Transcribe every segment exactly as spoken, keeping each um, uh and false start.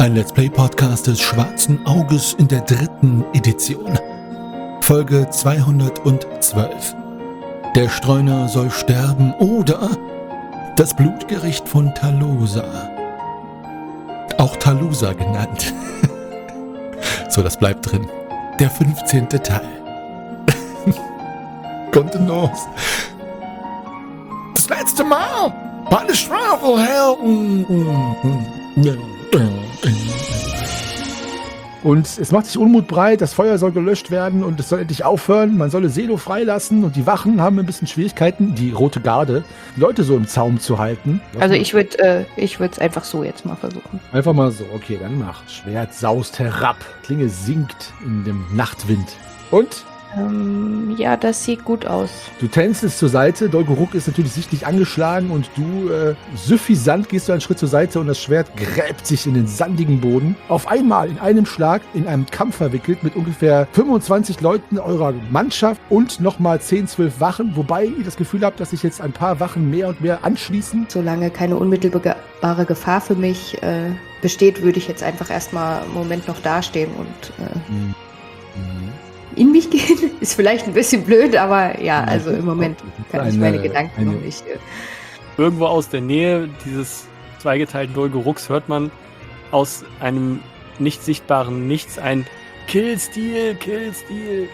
Ein Let's Play Podcast des Schwarzen Auges in der dritten Edition. Folge zweihundertzwölf. Der Streuner soll sterben oder das Blutgericht von Talusa. Auch Talusa genannt. So, das bleibt drin. Der fünfzehnte Teil. Kontenance. Das letzte Mal bei den Schwafelhelden. Und es macht sich Unmut breit, das Feuer soll gelöscht werden und es soll endlich aufhören. Man solle Selo freilassen und die Wachen haben ein bisschen Schwierigkeiten, die Rote Garde, die Leute so im Zaum zu halten. Also ich würde äh, ich würde es einfach so jetzt mal versuchen. Einfach mal so, okay, dann mach. Schwert saust herab, Klinge sinkt in dem Nachtwind. Und? Ähm, ja, das sieht gut aus. Du tänzelst zur Seite, Dolgoruk ist natürlich sichtlich angeschlagen und du, äh, suffisant gehst du einen Schritt zur Seite und das Schwert gräbt sich in den sandigen Boden. Auf einmal in einem Schlag in einem Kampf verwickelt mit ungefähr fünfundzwanzig Leuten eurer Mannschaft und nochmal zehn, zwölf Wachen, wobei ihr das Gefühl habt, dass sich jetzt ein paar Wachen mehr und mehr anschließen. Solange keine unmittelbare Gefahr für mich äh, besteht, würde ich jetzt einfach erstmal einen Moment noch dastehen und äh, Mhm. in mich gehen. Ist vielleicht ein bisschen blöd, aber ja, also im Moment kann ich meine Gedanken eine- noch nicht. Äh, Irgendwo aus der Nähe dieses zweigeteilten Dolgoruks hört man aus einem nicht sichtbaren Nichts ein Killstil, Killstil.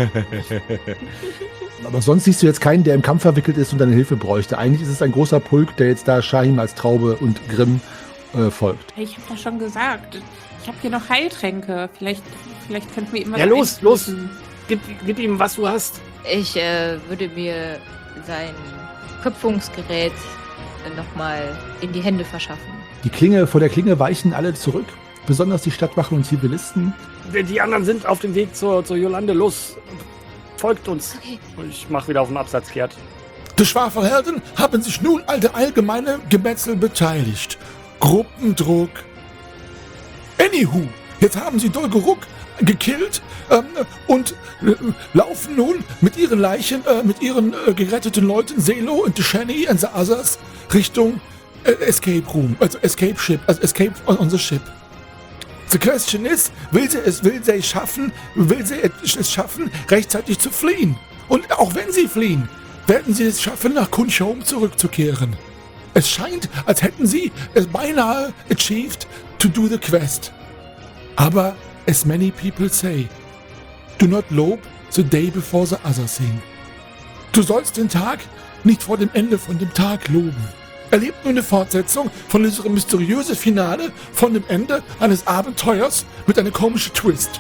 Aber sonst siehst du jetzt keinen, der im Kampf verwickelt ist und deine Hilfe bräuchte. Eigentlich ist es ein großer Pulk, der jetzt da Shahim als Traube und Grimm äh, folgt. Ich habe doch schon gesagt, ich habe hier noch Heiltränke. Vielleicht, vielleicht könnten wir ihm was Ja, los, los. einflößen. Gib, gib ihm, was du hast. Ich äh, würde mir sein Köpfungsgerät nochmal in die Hände verschaffen. Die Klinge, vor der Klinge weichen alle zurück, besonders die Stadtwachen und Zivilisten. Die anderen sind auf dem Weg zur, zur Jolande. Los, folgt uns. Okay. Ich mach wieder auf den Absatz kehrt. Die Schwafelhelden haben sich nun an der allgemeinen Gemetzel beteiligt. Gruppendruck. Anywho, jetzt haben sie Dolgoruk gekillt ähm, und äh, laufen nun mit ihren Leichen, äh, mit ihren äh, geretteten Leuten, Selo und the Shani and the others, Richtung äh, Escape Room, also Escape Ship, also Escape on, on the Ship. The question is, will sie es, will sie es schaffen, will sie es schaffen, rechtzeitig zu fliehen? Und auch wenn sie fliehen, werden sie es schaffen, nach Kunchom zurückzukehren. Es scheint, als hätten sie es beinahe achieved to do the quest. Aber, as many people say, do not lobe the day before the other thing. Du sollst den Tag nicht vor dem Ende von dem Tag loben. Erlebt nur eine Fortsetzung von diesem mysteriösen Finale von dem Ende eines Abenteuers mit einem komischen Twist.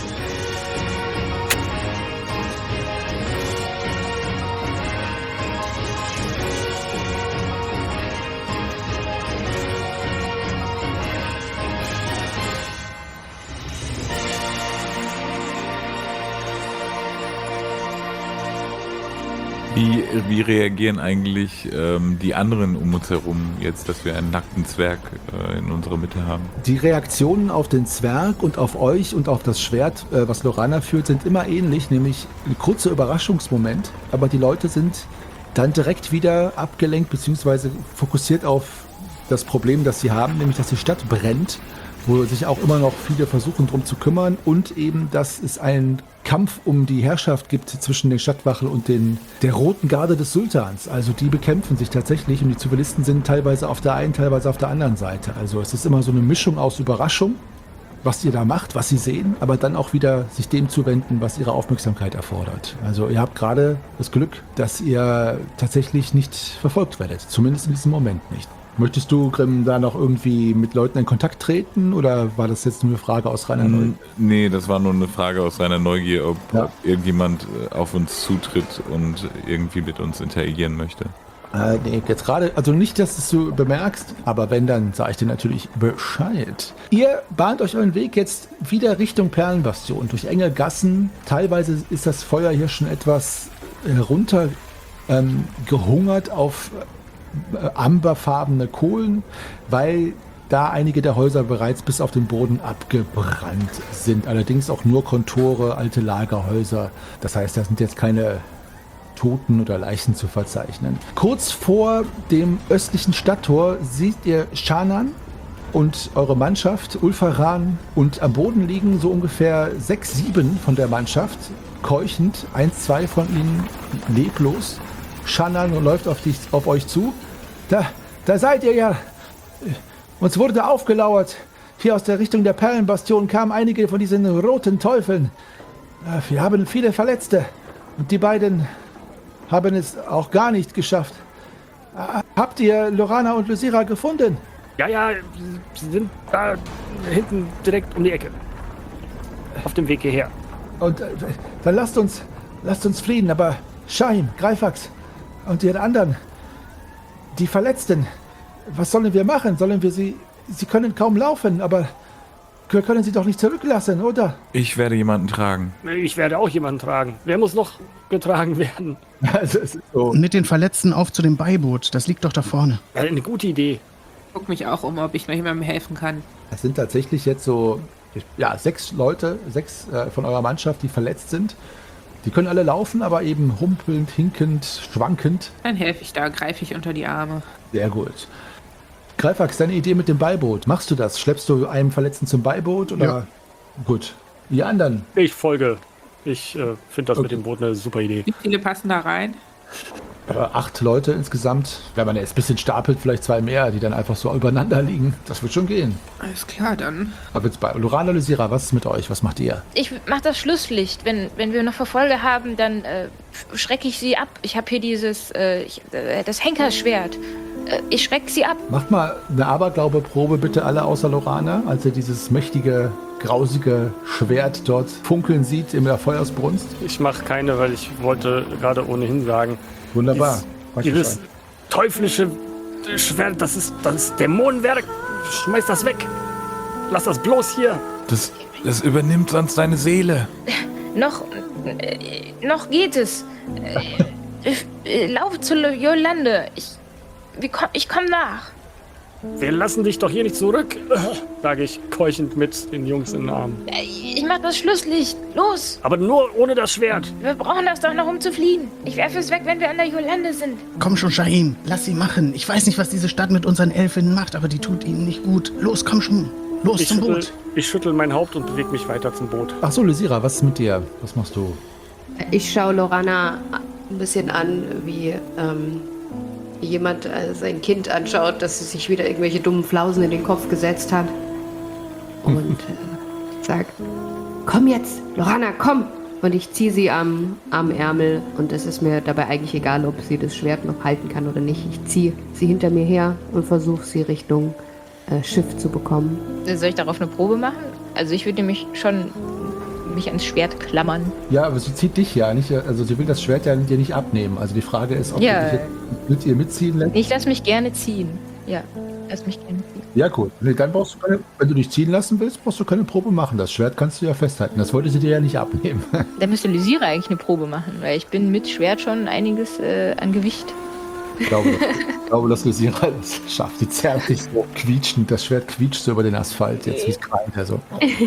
Wie, wie reagieren eigentlich ähm, die anderen um uns herum jetzt, dass wir einen nackten Zwerg äh, in unserer Mitte haben? Die Reaktionen auf den Zwerg und auf euch und auf das Schwert, äh, was Lorana führt, sind immer ähnlich, nämlich ein kurzer Überraschungsmoment, aber die Leute sind dann direkt wieder abgelenkt bzw. fokussiert auf das Problem, das sie haben, nämlich dass die Stadt brennt, wo sich auch immer noch viele versuchen drum zu kümmern und eben, dass es einen Kampf um die Herrschaft gibt zwischen den Stadtwachen und den, der Roten Garde des Sultans. Also die bekämpfen sich tatsächlich und die Zivilisten sind teilweise auf der einen, teilweise auf der anderen Seite. Also es ist immer so eine Mischung aus Überraschung, was ihr da macht, was sie sehen, aber dann auch wieder sich dem zuwenden, was ihre Aufmerksamkeit erfordert. Also ihr habt gerade das Glück, dass ihr tatsächlich nicht verfolgt werdet, zumindest in diesem Moment nicht. Möchtest du, Grimm, da noch irgendwie mit Leuten in Kontakt treten oder war das jetzt nur eine Frage aus reiner Neugier? Nee, das war nur eine Frage aus reiner Neugier, ob, Ja. ob irgendjemand äh, auf uns zutritt und irgendwie mit uns interagieren möchte. Äh, nee, jetzt gerade, also nicht, dass du es bemerkst, aber wenn, dann sage ich dir natürlich Bescheid. Ihr bahnt euch euren Weg jetzt wieder Richtung Perlenbastion, durch enge Gassen. Teilweise ist das Feuer hier schon etwas herunter ähm, gehungert auf äh, amberfarbene Kohlen, weil da einige der Häuser bereits bis auf den Boden abgebrannt sind. Allerdings auch nur Kontore, alte Lagerhäuser. Das heißt, da sind jetzt keine Toten oder Leichen zu verzeichnen. Kurz vor dem östlichen Stadttor seht ihr Shanan und eure Mannschaft, Ulfaran, und am Boden liegen so ungefähr sechs, sieben von der Mannschaft, keuchend, eins, zwei von ihnen leblos. Shannan läuft auf, dich, auf euch zu. Da, da seid ihr ja. Uns wurde aufgelauert. Hier aus der Richtung der Perlenbastion kamen einige von diesen roten Teufeln. Wir haben viele Verletzte. Und die beiden haben es auch gar nicht geschafft. Habt ihr Lorana und Lysira gefunden? Ja, ja, sie sind da hinten direkt um die Ecke. Auf dem Weg hierher. Und äh, dann lasst uns, lasst uns fliehen. Aber Shahim, Greifax und die anderen, die Verletzten, was sollen wir machen? Sollen wir sie... Sie können kaum laufen, aber wir können sie doch nicht zurücklassen, oder? Ich werde jemanden tragen. Ich werde auch jemanden tragen. Wer muss noch getragen werden? Also, es ist so. Und mit den Verletzten auf zu dem Beiboot. Das liegt doch da vorne. Ja, eine gute Idee. Guck mich auch um, ob ich noch jemandem helfen kann. Es sind tatsächlich jetzt so ja, sechs Leute, sechs äh, von eurer Mannschaft, die verletzt sind. Die können alle laufen, aber eben humpelnd, hinkend, schwankend. Dann helfe ich da, greife ich unter die Arme. Sehr gut. Greifax, deine Idee mit dem Beiboot. Machst du das? Schleppst du einen Verletzten zum Beiboot? Oder? Ja. Gut. Die anderen? Ich folge. Ich äh, finde das Okay. mit dem Boot eine super Idee. Wie viele passen da rein? Äh, acht Leute insgesamt. Wenn man jetzt ein bisschen stapelt, vielleicht zwei mehr, die dann einfach so übereinander liegen. Das wird schon gehen. Alles klar, dann. Aber jetzt bei Lorana, Lysira, was ist mit euch? Was macht ihr? Ich mach das Schlusslicht. Wenn, wenn wir noch Verfolger haben, dann äh, schrecke ich sie ab. Ich habe hier dieses, äh, ich, äh, das Henkerschwert. Äh, ich schrecke sie ab. Macht mal eine Aberglaube-Probe bitte alle außer Lorana, als ihr dieses mächtige, grausige Schwert dort funkeln sieht in der Feuersbrunst. Ich mache keine, weil ich wollte gerade ohnehin sagen, Wunderbar. Dies- Weiß dieses Bescheid. teuflische Schwert, das ist, das ist Dämonenwerk. Schmeiß das weg. Lass das bloß hier. Das, das übernimmt sonst deine Seele. Noch, äh, noch geht es. Äh, ich, äh, lauf zu Jolande. Ich, wir komm, ich komme nach. Wir lassen dich doch hier nicht zurück, sage ich keuchend mit den Jungs in den Armen. Äh, Ich mach das Schlusslicht. Los. Aber nur ohne das Schwert. Wir brauchen das doch noch, um zu fliehen. Ich werfe es weg, wenn wir an der Jolande sind. Komm schon, Shahim. Lass sie machen. Ich weiß nicht, was diese Stadt mit unseren Elfinnen macht, aber die tut ihnen nicht gut. Los, komm schon. Los Ich zum schüttel, Boot. ich schüttel mein Haupt und bewege mich weiter zum Boot. Ach so, Lysira, was ist mit dir? Was machst du? Ich schaue Lorana ein bisschen an, wie ähm, jemand äh, sein Kind anschaut, dass sie sich wieder irgendwelche dummen Flausen in den Kopf gesetzt hat. Und äh, sag, komm jetzt, Lorana, komm! Und ich ziehe sie am, am Ärmel und es ist mir dabei eigentlich egal, ob sie das Schwert noch halten kann oder nicht. Ich ziehe sie hinter mir her und versuche sie Richtung äh, Schiff zu bekommen. Soll ich darauf eine Probe machen? Also ich würde mich schon mich ans Schwert klammern. Ja, aber sie zieht dich ja nicht, also sie will das Schwert ja dir nicht abnehmen. Also die Frage ist, ob Ja. du dich jetzt mit ihr mitziehen lässt. Ich lasse mich gerne ziehen. Ja, lass mich gerne ziehen. Ja, gut. Nee, dann brauchst du keine, wenn du dich ziehen lassen willst, brauchst du keine Probe machen. Das Schwert kannst du ja festhalten. Das wollte sie dir ja nicht abnehmen. Da müsste Lysira eigentlich eine Probe machen, weil ich bin mit Schwert schon einiges äh, an Gewicht. Ich glaube, ich glaube, dass Lysira das schafft. Die zerrt sich so quietschend. Das Schwert quietscht so über den Asphalt. Jetzt wie es kreint. Also.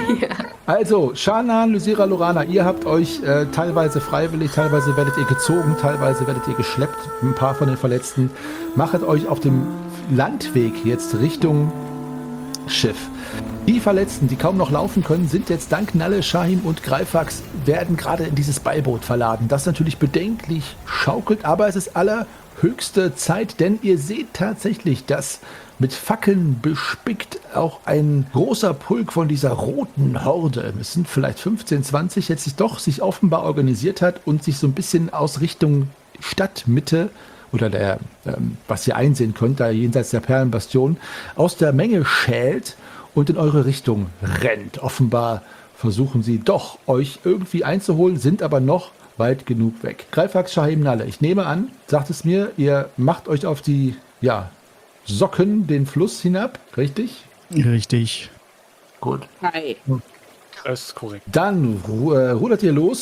Also, Shannan, Lysira, Lorana, ihr habt euch äh, teilweise freiwillig, teilweise werdet ihr gezogen, teilweise werdet ihr geschleppt. Ein paar von den Verletzten. Machet euch auf dem Landweg jetzt Richtung Schiff. Die Verletzten, die kaum noch laufen können, sind jetzt dank Nalle, Shahim und Greifax, werden gerade in dieses Beiboot verladen. Das natürlich bedenklich schaukelt, aber es ist allerhöchste Zeit, denn ihr seht tatsächlich, dass mit Fackeln bespickt auch ein großer Pulk von dieser roten Horde, es sind vielleicht fünfzehn, zwanzig, jetzt sich doch sich offenbar organisiert hat und sich so ein bisschen aus Richtung Stadtmitte oder der, ähm, was ihr einsehen könnt, da jenseits der Perlenbastion, aus der Menge schält und in eure Richtung rennt. Offenbar versuchen sie doch, euch irgendwie einzuholen, sind aber noch weit genug weg. Greifax, Shahim, Nalle, ich nehme an, sagt es mir, ihr macht euch auf die, ja, Socken den Fluss hinab, richtig? Richtig. Gut. Hi. Das ist korrekt. Dann ru äh, rudert ihr los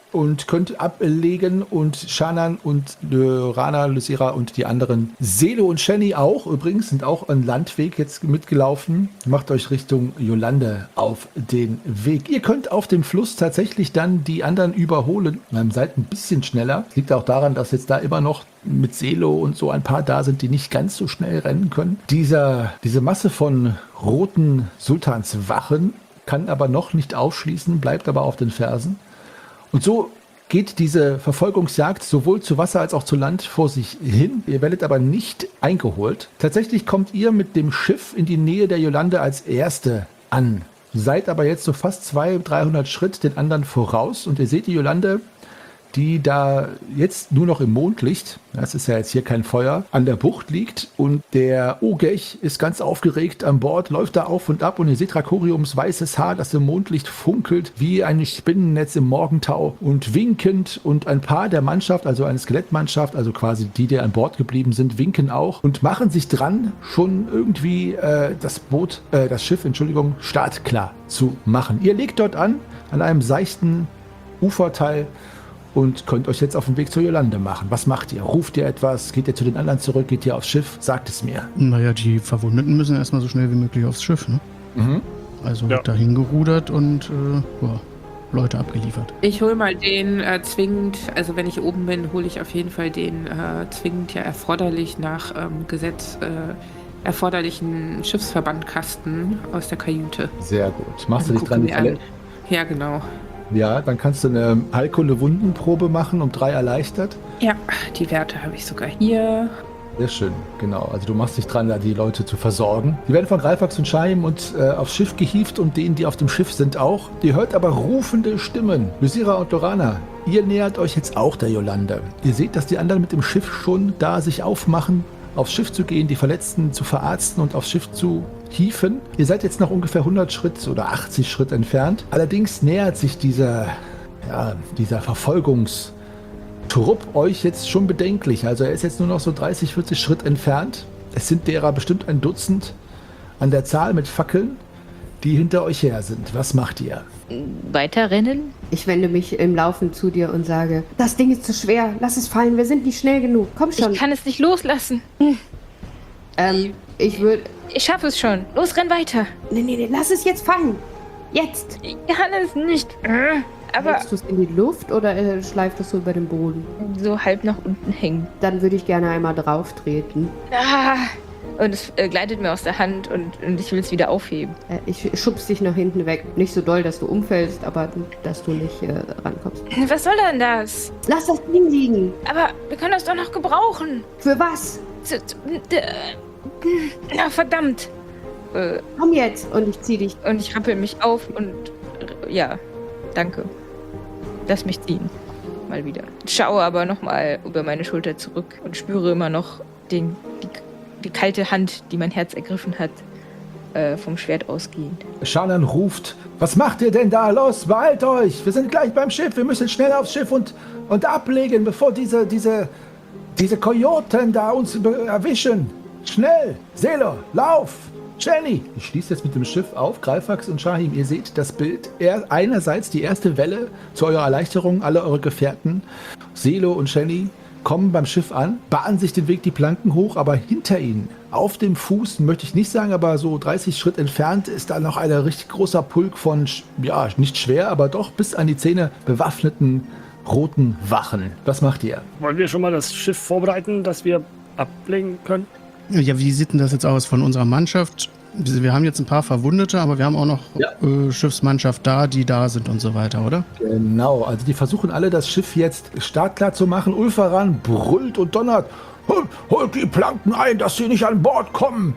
und könnt ablegen und Shannon und Lorana, Lysira und die anderen, Selo und Shenny auch übrigens, sind auch an Landweg jetzt mitgelaufen. Macht euch Richtung Yolande auf den Weg. Ihr könnt auf dem Fluss tatsächlich dann die anderen überholen. Ähm, seid ein bisschen schneller. Liegt auch daran, dass jetzt da immer noch mit Selo und so ein paar da sind, die nicht ganz so schnell rennen können. Dieser, diese Masse von roten Sultanswachen kann aber noch nicht aufschließen, bleibt aber auf den Fersen. Und so geht diese Verfolgungsjagd sowohl zu Wasser als auch zu Land vor sich hin. Ihr werdet aber nicht eingeholt. Tatsächlich kommt ihr mit dem Schiff in die Nähe der Yolande als Erste an. Seid aber jetzt so fast zweihundert, dreihundert Schritt den anderen voraus. Und ihr seht die Yolande, die da jetzt nur noch im Mondlicht, das ist ja jetzt hier kein Feuer, an der Bucht liegt. Und der Ogech ist ganz aufgeregt an Bord, läuft da auf und ab. Und ihr seht Drakoriums weißes Haar, das im Mondlicht funkelt wie ein Spinnennetz im Morgentau. Und winkend und ein paar der Mannschaft, also eine Skelettmannschaft, also quasi die, die an Bord geblieben sind, winken auch und machen sich dran, schon irgendwie äh, das Boot, äh, das Schiff, Entschuldigung, startklar zu machen. Ihr legt dort an, an einem seichten Uferteil, und könnt euch jetzt auf den Weg zur Yolande machen. Was macht ihr? Ruft ihr etwas? Geht ihr zu den anderen zurück? Geht ihr aufs Schiff? Sagt es mir. Naja, die Verwundeten müssen erstmal so schnell wie möglich aufs Schiff, ne? Mhm. Also Ja. dahin gerudert und äh, ja, Leute abgeliefert. Ich hole mal den äh, zwingend, also wenn ich oben bin, hole ich auf jeden Fall den äh, zwingend ja erforderlich nach ähm, Gesetz äh, erforderlichen Schiffsverbandkasten aus der Kajüte. Sehr gut. Machst du Dann dich dran? gucken Die wir an. Falle? Ja, genau. Ja, dann kannst du eine Heilkunde-Wundenprobe machen, um drei erleichtert. Ja, die Werte habe ich sogar hier. Sehr schön, genau. Also du machst dich dran, da die Leute zu versorgen. Die werden von Greifax und Scheim und äh, aufs Schiff gehievt und denen, die auf dem Schiff sind, auch. Ihr hört aber rufende Stimmen. Lysira und Lorana, ihr nähert euch jetzt auch der Yolande. Ihr seht, dass die anderen mit dem Schiff schon da sich aufmachen, aufs Schiff zu gehen, die Verletzten zu verarzten und aufs Schiff zu hieven. Ihr seid jetzt noch ungefähr hundert Schritt oder achtzig Schritt entfernt. Allerdings nähert sich dieser, ja, dieser Verfolgungstrupp euch jetzt schon bedenklich. Also er ist jetzt nur noch so dreißig, vierzig Schritt entfernt. Es sind derer bestimmt ein Dutzend an der Zahl mit Fackeln, die hinter euch her sind. Was macht ihr? Weiterrennen? Ich wende mich im Laufen zu dir und sage, das Ding ist zu schwer, lass es fallen, wir sind nicht schnell genug. Komm schon. Ich kann es nicht loslassen. ähm, ich würde... Ich schaffe es schon. Los, renn weiter. Nee, nee, nee, lass es jetzt fallen. Jetzt. Ich kann es nicht. Äh, Aber Hältst du es in die Luft oder äh, schleift es so über den Boden? so halb nach unten hängen. Dann würde ich gerne einmal drauf treten. Ah, und es äh, gleitet mir aus der Hand und, und ich will es wieder aufheben. Äh, ich schubs dich nach hinten weg. Nicht so doll, dass du umfällst, aber dass du nicht äh, rankommst. Was soll denn das? Lass das Ding liegen. Aber wir können das doch noch gebrauchen. Für was? Z- z- d- Na, verdammt. Äh, Komm jetzt. Und ich zieh dich. und ich rappel mich auf und äh, ja, danke. Lass mich ziehen. Mal wieder. Schaue aber nochmal über meine Schulter zurück und spüre immer noch den, die, die kalte Hand, die mein Herz ergriffen hat, äh, vom Schwert ausgehend. Shannon ruft, was macht ihr denn da? Los, beeilt euch! Wir sind gleich beim Schiff, wir müssen schnell aufs Schiff und, und ablegen, bevor diese, diese, diese Kojoten da uns be- erwischen. Schnell! Selo, lauf! Jenny! Ich schließe jetzt mit dem Schiff auf, Greifax und Shahim. Ihr seht das Bild. Er, einerseits die erste Welle zu eurer Erleichterung, alle eure Gefährten, Selo und Jenny, kommen beim Schiff an, bahnen sich den Weg die Planken hoch, aber hinter ihnen, auf dem Fuß, möchte ich nicht sagen, aber so dreißig Schritt entfernt, ist da noch ein richtig großer Pulk von, ja, nicht schwer, aber doch bis an die Zähne bewaffneten roten Wachen. Was macht ihr? Wollen wir schon mal das Schiff vorbereiten, dass wir ablegen können? Ja, wie sieht denn das jetzt aus von unserer Mannschaft? Wir haben jetzt ein paar Verwundete, aber wir haben auch noch Ja. äh, Schiffsmannschaft da, die da sind und so weiter, oder? Genau, also die versuchen alle das Schiff jetzt startklar zu machen. Ulfaran brüllt und donnert. "Hol- Holt die Planken ein, dass sie nicht an Bord kommen.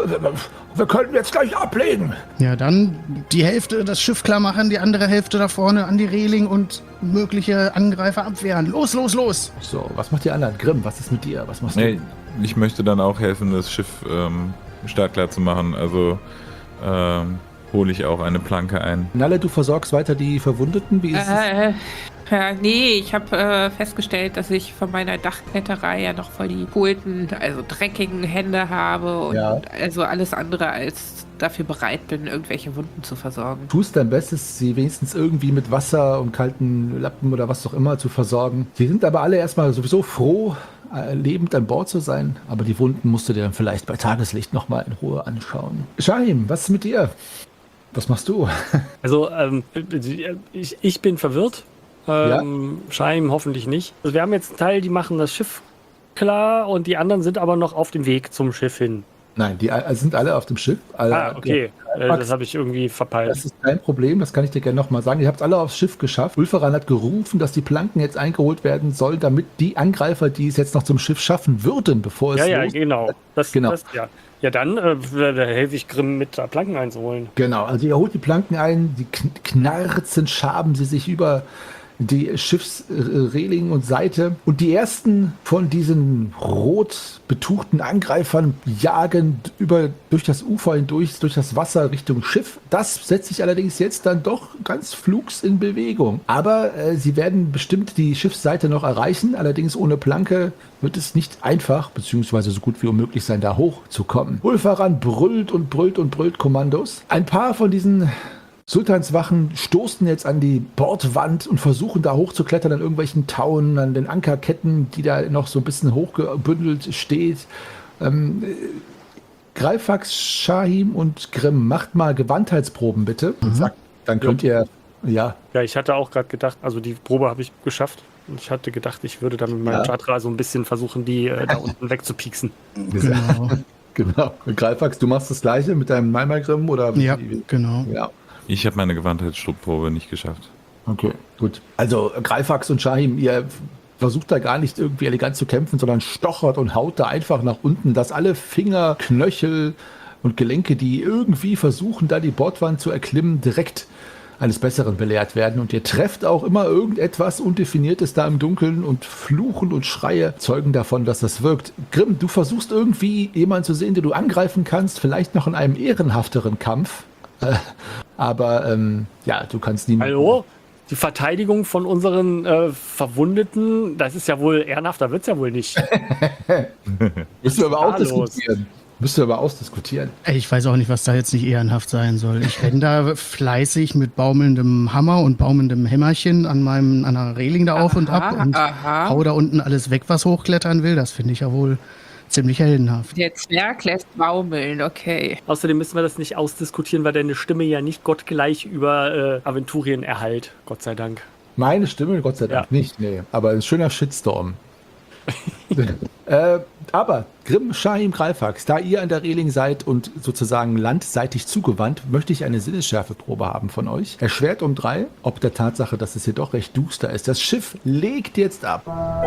Wir können jetzt gleich ablegen. Ja, dann die Hälfte das Schiff klar machen, die andere Hälfte da vorne an die Reling und mögliche Angreifer abwehren. Los, los, los! So, was macht die anderen? Grimm, was ist mit dir? Was machst du? Nee, ich möchte dann auch helfen, das Schiff ähm, startklar zu machen. Also ähm, hole ich auch eine Planke ein. Nalle, du versorgst weiter die Verwundeten. Wie ist es? Äh, Ja, nee, ich habe äh, festgestellt, dass ich von meiner Dachkletterei ja noch voll die polten, also dreckigen Hände habe und Ja. also alles andere als dafür bereit bin, irgendwelche Wunden zu versorgen. Tust dein Bestes, sie wenigstens irgendwie mit Wasser und kalten Lappen oder was auch immer zu versorgen. Sie sind aber alle erstmal sowieso froh, äh, lebend an Bord zu sein, aber die Wunden musst du dir dann vielleicht bei Tageslicht nochmal in Ruhe anschauen. Shahim, was ist mit dir? Was machst du? Also, ähm, ich, ich bin verwirrt. Ähm, Scheim hoffentlich nicht. Also wir haben jetzt einen Teil, die machen das Schiff klar und die anderen sind aber noch auf dem Weg zum Schiff hin. Nein, die äh, sind alle auf dem Schiff. Alle, Ah, okay. Äh, das habe ich irgendwie verpeilt. Das ist kein Problem, das kann ich dir gerne nochmal sagen. Ihr habt es alle aufs Schiff geschafft. Ulferan hat gerufen, dass die Planken jetzt eingeholt werden sollen, damit die Angreifer, die es jetzt noch zum Schiff schaffen würden, bevor es Ja, ja, los... genau. Das, Genau. Das, ja. ja, dann äh, da helfe ich Grimm mit da Planken einzuholen. Genau, also ihr holt die Planken ein, die kn- knarzen, schaben sie sich über die Schiffsreling und Seite. Und die ersten von diesen rot betuchten Angreifern jagen über, durch das Ufer hindurch, durch das Wasser Richtung Schiff. Das setzt sich allerdings jetzt dann doch ganz flugs in Bewegung. Aber äh, sie werden bestimmt die Schiffsseite noch erreichen. Allerdings ohne Planke wird es nicht einfach, beziehungsweise so gut wie unmöglich sein, da hochzukommen. Ulfaran brüllt und brüllt und brüllt Kommandos. Ein paar von diesen Sultanswachen stoßen jetzt an die Bordwand und versuchen da hochzuklettern an irgendwelchen Tauen, an den Ankerketten, die da noch so ein bisschen hochgebündelt steht. Ähm, Greifax, Shahim und Grimm, macht mal Gewandheitsproben bitte. Sagt, dann könnt ihr, ja, Ja, ich hatte auch gerade gedacht, also die Probe habe ich geschafft. Und ich hatte gedacht, ich würde dann mit meinem Ja. Chatra so ein bisschen versuchen, die äh, da unten wegzupieksen. Genau. genau. Greifax, du machst das Gleiche mit deinem Malmagrim oder? Ja, wie- genau. Ja. Ich habe meine Gewandheitsprobe nicht geschafft. Okay, gut. Also Greifax und Shahim, ihr versucht da gar nicht irgendwie elegant zu kämpfen, sondern stochert und haut da einfach nach unten, dass alle Finger, Knöchel und Gelenke, die irgendwie versuchen, da die Bordwand zu erklimmen, direkt eines Besseren belehrt werden. Und ihr trefft auch immer irgendetwas Undefiniertes da im Dunkeln und Fluchen und Schreie zeugen davon, dass das wirkt. Grimm, du versuchst irgendwie jemanden zu sehen, den du angreifen kannst, vielleicht noch in einem ehrenhafteren Kampf. Äh, aber ähm, ja, du kannst niemanden... Hallo? Die Verteidigung von unseren äh, Verwundeten, das ist ja wohl ehrenhafter, wird es ja wohl nicht. Müsst ihr aber Was ist da ausdiskutieren. Müsst ihr aber ausdiskutieren. Ey, Ich weiß auch nicht, was da jetzt nicht ehrenhaft sein soll. Ich renne da fleißig mit baumelndem Hammer und baumelndem Hämmerchen an meinem an der Reling da auf und ab und aha. hau da unten alles weg, was hochklettern will. Das finde ich ja wohl ziemlich heldenhaft. Der Zwerg lässt baumeln, okay. Außerdem müssen wir das nicht ausdiskutieren, weil deine Stimme ja nicht gottgleich über äh, Aventurien erhallt, Gott sei Dank. Meine Stimme, Gott sei Dank Ja. nicht, nee. Aber ein schöner Shitstorm. äh, aber Grimm, Shahim, Greifax, da ihr an der Reling seid und sozusagen landseitig zugewandt, möchte ich eine Sinnesschärfeprobe haben von euch. Erschwert um drei, ob der Tatsache, dass es hier doch recht duster ist. Das Schiff legt jetzt ab.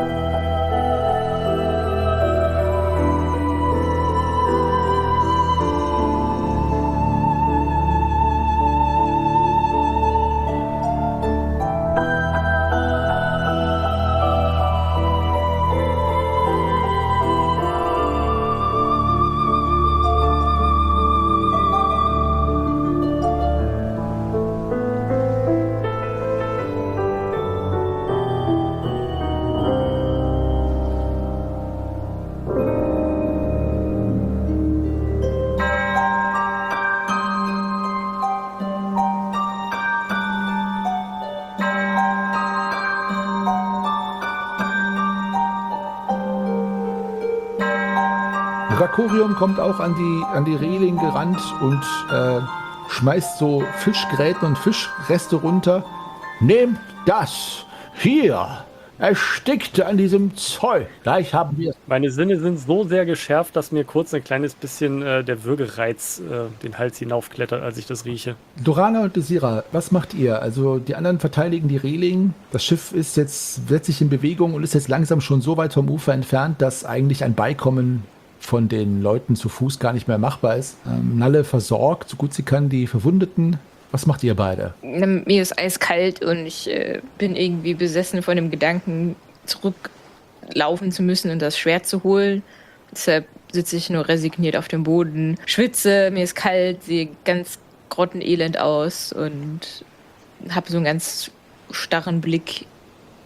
Rakorium kommt auch an die, an die Reling gerannt und äh, schmeißt so Fischgräten und Fischreste runter. Nehmt das! Hier! Erstickt an diesem Zeug! Gleich haben wir es. Meine Sinne sind so sehr geschärft, dass mir kurz ein kleines bisschen äh, der Würgereiz äh, den Hals hinaufklettert, als ich das rieche. Dorana und Desira, was macht ihr? Also die anderen verteidigen die Reling. Das Schiff ist jetzt, setzt sich in Bewegung und ist jetzt langsam schon so weit vom Ufer entfernt, dass eigentlich ein Beikommen von den Leuten zu Fuß gar nicht mehr machbar ist. Ähm, Nalle versorgt, so gut sie kann, die Verwundeten. Was macht ihr beide? Mir ist eiskalt und ich äh, bin irgendwie besessen von dem Gedanken, zurücklaufen zu müssen und das Schwert zu holen. Deshalb sitze ich nur resigniert auf dem Boden, schwitze, mir ist kalt, sehe ganz grottenelend aus und habe so einen ganz starren Blick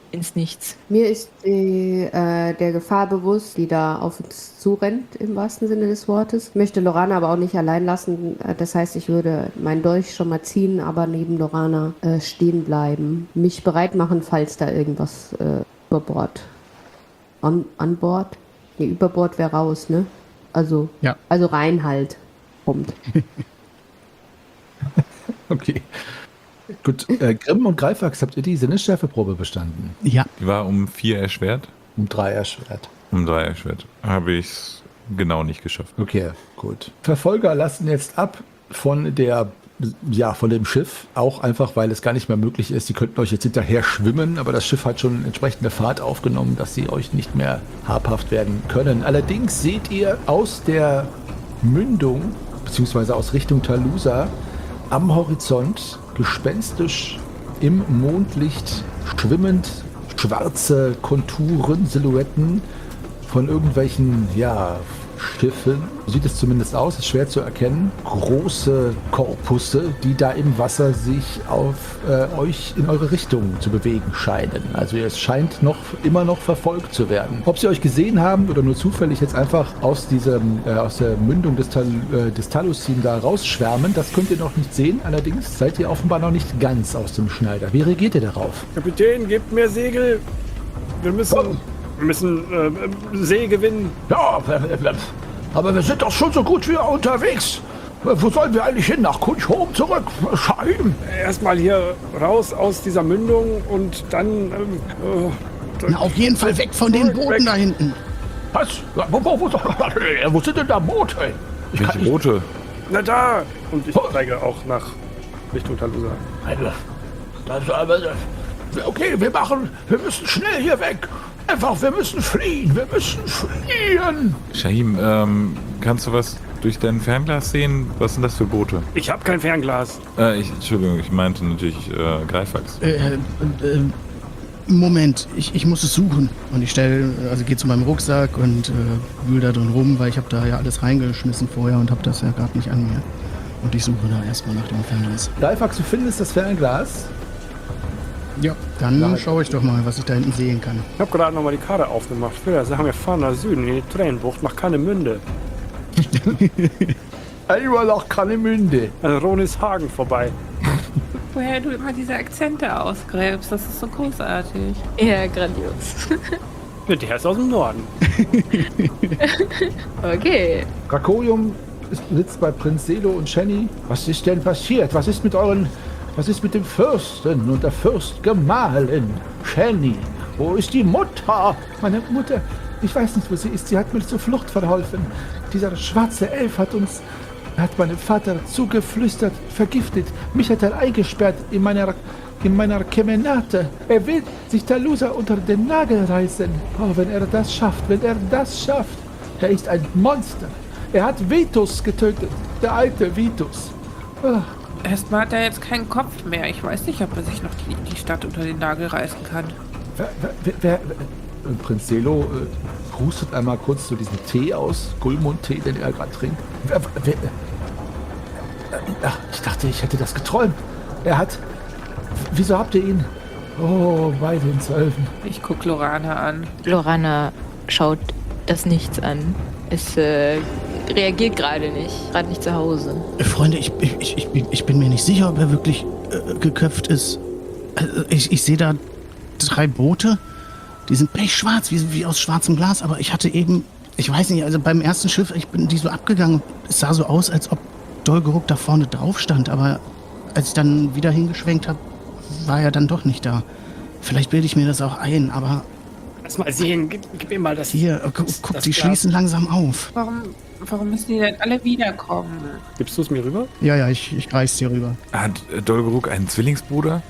ins Nichts. Mir ist die, äh, der Gefahr bewusst, die da auf uns zurennt, im wahrsten Sinne des Wortes. Ich möchte Lorana aber auch nicht allein lassen. Äh, Das heißt, ich würde meinen Dolch schon mal ziehen, aber neben Lorana äh, stehen bleiben. Mich bereit machen, falls da irgendwas äh, über Bord. An, an Bord? Nee, über Bord wäre raus, ne? Also, Ja. also rein halt. Kommt. Okay. Gut, äh, Grimm und Greifax, habt ihr die Sinnesschärfeprobe bestanden? Ja, Die war um vier erschwert, Um drei erschwert. um drei erschwert. Habe ich es genau nicht geschafft. Okay, gut. Verfolger lassen jetzt ab von der, ja, von dem Schiff, auch einfach, weil es gar nicht mehr möglich ist. Sie könnten euch jetzt hinterher schwimmen, aber das Schiff hat schon entsprechende Fahrt aufgenommen, dass sie euch nicht mehr habhaft werden können. Allerdings seht ihr aus der Mündung, beziehungsweise aus Richtung Talusa, am Horizont gespenstisch im Mondlicht schwimmend schwarze Konturen, Silhouetten von irgendwelchen, ja, Schiffen. So sieht es zumindest aus, ist schwer zu erkennen. Große Korpusse, die da im Wasser sich auf äh, euch in eure Richtung zu bewegen scheinen. Also es scheint noch immer noch verfolgt zu werden. Ob sie euch gesehen haben oder nur zufällig jetzt einfach aus diesem äh, aus der Mündung des, Tal äh, des Talusin da rausschwärmen, das könnt ihr noch nicht sehen. Allerdings seid ihr offenbar noch nicht ganz aus dem Schneider. Wie reagiert ihr darauf? Kapitän, gebt mir Segel. Wir müssen, wir müssen äh, See gewinnen. Ja, aber wir sind doch schon so gut wie unterwegs. Wo sollen wir eigentlich hin? Nach Kunchhofen zurück? Scheim. Erstmal hier raus aus dieser Mündung und dann. Ähm, äh, na, auf jeden Fall weg von den Booten da hinten. Was? Wo, wo, wo, wo sind denn da Boote? Ich Welche kann nicht- Boote? na da! Und ich zeige auch nach Richtung Talusa. Das, aber, okay, wir machen, wir müssen schnell hier weg. Einfach, wir müssen fliehen, wir müssen fliehen. Shahim, ähm, kannst du was durch dein Fernglas sehen? Was sind das für Boote? Ich habe kein Fernglas. Äh, ich, Entschuldigung, ich meinte natürlich äh, Greifax. Äh, äh, äh, Moment, ich, ich muss es suchen. Und ich stelle, also gehe zu meinem Rucksack und äh, wühl da drin rum, weil ich habe da ja alles reingeschmissen vorher und habe das ja gerade nicht an mir. Und ich suche da erstmal nach dem Fernglas. Greifax, du findest das Fernglas. Ja, dann Ja. schaue ich doch mal, was ich da hinten sehen kann. Ich habe gerade nochmal die Karte aufgemacht. Ja, sagen wir fahren nach Süden in die Tränenbucht, nach Kahnemünde. Einmal nach Kahnemünde. An Ronishagen vorbei. Woher du immer diese Akzente ausgräbst, das ist so großartig. Ja, grandios. Ja, der ist aus dem Norden. Okay. Drakorium sitzt bei Prinz Selo und Shenny. Was ist denn passiert? Was ist mit euren, was ist mit dem Fürsten und der Fürstgemahlin? Shenny, wo ist die Mutter? Meine Mutter, ich weiß nicht, wo sie ist. Sie hat mir zur Flucht verholfen. Dieser schwarze Elf hat uns, hat meinem Vater zugeflüstert, vergiftet. Mich hat er eingesperrt in meiner, in meiner Kemenate. Er will sich Talusa unter den Nagel reißen. Oh, wenn er das schafft, wenn er das schafft. Er ist ein Monster. Er hat Vitus getötet, der alte Vitus. Oh, Erstmal hat er jetzt keinen Kopf mehr. Ich weiß nicht, ob er sich noch die, die Stadt unter den Nagel reißen kann. wer, wer, wer, wer, Prinz Selo äh, hustet einmal kurz so diesen Tee aus, Gulmund-Tee, den er gerade trinkt. Wer, wer, äh, ach, ich dachte, ich hätte das geträumt. Er hat... Wieso habt ihr ihn? Oh, bei den Zwölfen. Ich guck Lorana an. Lorana schaut das Nichts an. Es äh, reagiert gerade nicht. Gerade nicht zu Hause. Äh, Freunde, ich, ich, ich, bin- ich bin mir nicht sicher, ob er wirklich äh, geköpft ist. Also ich, ich sehe da drei Boote. Die sind pechschwarz, wie, wie aus schwarzem Glas. Aber ich hatte eben, ich weiß nicht, also beim ersten Schiff, ich bin die so abgegangen. Es sah so aus, als ob Dolgeruk da vorne drauf stand. Aber als ich dann wieder hingeschwenkt habe, war er dann doch nicht da. Vielleicht bilde ich mir das auch ein, aber Lass mal sehen, gib, gib mir mal das. hier, äh, gu- das- guck, das die Glas. schließen langsam auf. Warum, warum müssen die denn alle wiederkommen? Gibst du es mir rüber? Ja, ja, ich, ich reiß dir rüber. Hat äh, Dolgeruk einen Zwillingsbruder?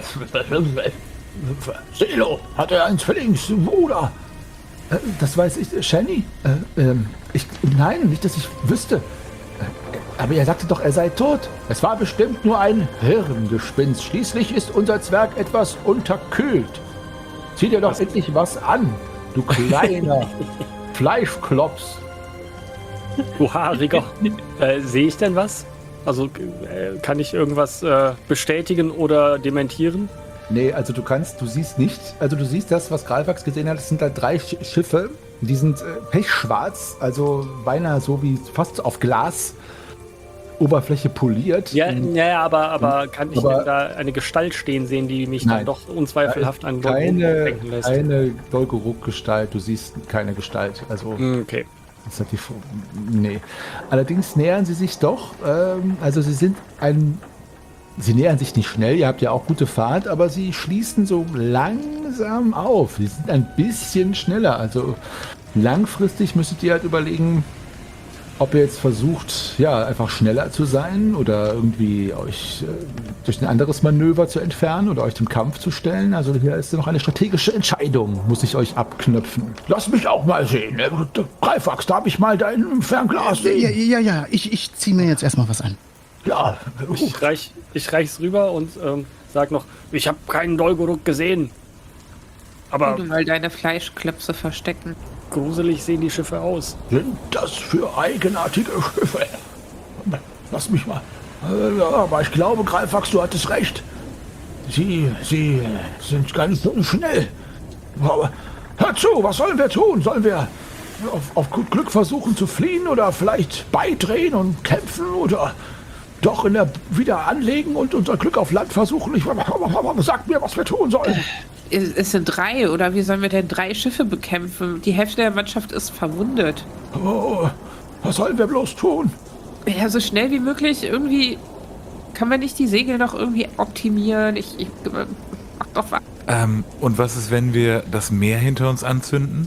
Selo, hat er einen Zwillingsbruder? Äh, das weiß ich. Shenny? Äh, ähm, ich, nein, nicht, dass ich wüsste. Äh, aber er sagte doch, er sei tot. Es war bestimmt nur ein Hirngespinst. Schließlich ist unser Zwerg etwas unterkühlt. Zieh dir doch endlich was an, du kleiner Fleischklops. Du Haariger. äh, Sehe ich denn was? Also äh, kann ich irgendwas äh, bestätigen oder dementieren? Nee, also du kannst, du siehst nicht, also du siehst das, was Gralfax gesehen hat, es sind da drei Sch- Schiffe, die sind äh, pechschwarz, also beinahe so wie fast auf Glas Oberfläche poliert. Ja, Und ja, ja, aber, aber kann ich Aber- denn da eine Gestalt stehen sehen, die mich Nein. dann doch unzweifelhaft an Dolgorok keine, denken lässt? keine Dolgorok-Gestalt, du siehst keine Gestalt, also Hm, Okay. das hat die, F- nee. Allerdings nähern sie sich doch, ähm, also sie sind ein, sie nähern sich nicht schnell, ihr habt ja auch gute Fahrt, aber sie schließen so langsam auf. Sie sind ein bisschen schneller, also langfristig müsstet ihr halt überlegen, ob ihr jetzt versucht, ja, einfach schneller zu sein oder irgendwie euch äh, durch ein anderes Manöver zu entfernen oder euch dem Kampf zu stellen. Also hier ist noch eine strategische Entscheidung, muss ich euch abknöpfen. Lass mich auch mal sehen. Äh, Greifax, darf ich mal dein Fernglas Ja, sehen? ja, ja, ich, ich ziehe mir jetzt erstmal was an. Ja, Ich reich, ich reich's rüber und ähm, sag noch, ich habe keinen Dolgorok gesehen. Aber Du mal deine Fleischklöpse verstecken. gruselig sehen die Schiffe aus. Sind das für eigenartige Schiffe? Lass mich mal. Äh, ja, aber ich glaube, Greifax, du hattest recht. Sie, sie sind ganz schön schnell. Aber hör zu, was sollen wir tun? Sollen wir auf, auf gut Glück versuchen zu fliehen oder vielleicht beidrehen und kämpfen oder doch in der wieder anlegen und unser Glück auf Land versuchen? Ich, sag mir, was wir tun sollen. Es, es sind drei, oder wie sollen wir denn drei Schiffe bekämpfen? Die Hälfte der Mannschaft ist verwundet. Oh, was sollen wir bloß tun? Ja, so schnell wie möglich irgendwie. Kann man nicht die Segel noch irgendwie optimieren? Ich, ich mach doch was. Ähm, und was ist, wenn wir das Meer hinter uns anzünden?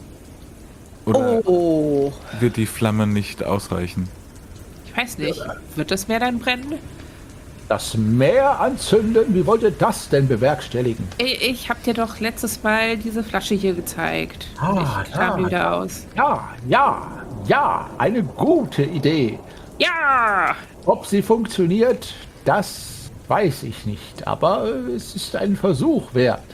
Oder Oh. wird die Flamme nicht ausreichen? Ich weiß nicht. Wird das Meer dann brennen? das Meer anzünden, wie wollt ihr das denn bewerkstelligen? Ich, ich hab dir doch letztes Mal diese Flasche hier gezeigt. Ah, ich kram die ja, wieder ja. aus. Ja, ja, ja, eine gute Idee. Ja! Ob sie funktioniert, das weiß ich nicht, aber es ist ein Versuch wert.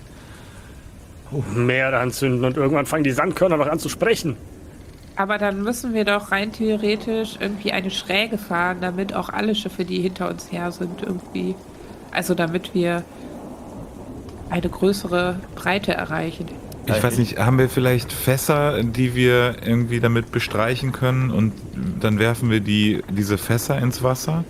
Meer anzünden und irgendwann fangen die Sandkörner noch an zu sprechen. Aber dann müssen wir doch rein theoretisch irgendwie eine Schräge fahren, damit auch alle Schiffe, die hinter uns her sind, irgendwie. Also damit wir eine größere Breite erreichen. Ich weiß nicht, haben wir vielleicht Fässer, die wir irgendwie damit bestreichen können und dann werfen wir die, diese Fässer ins Wasser?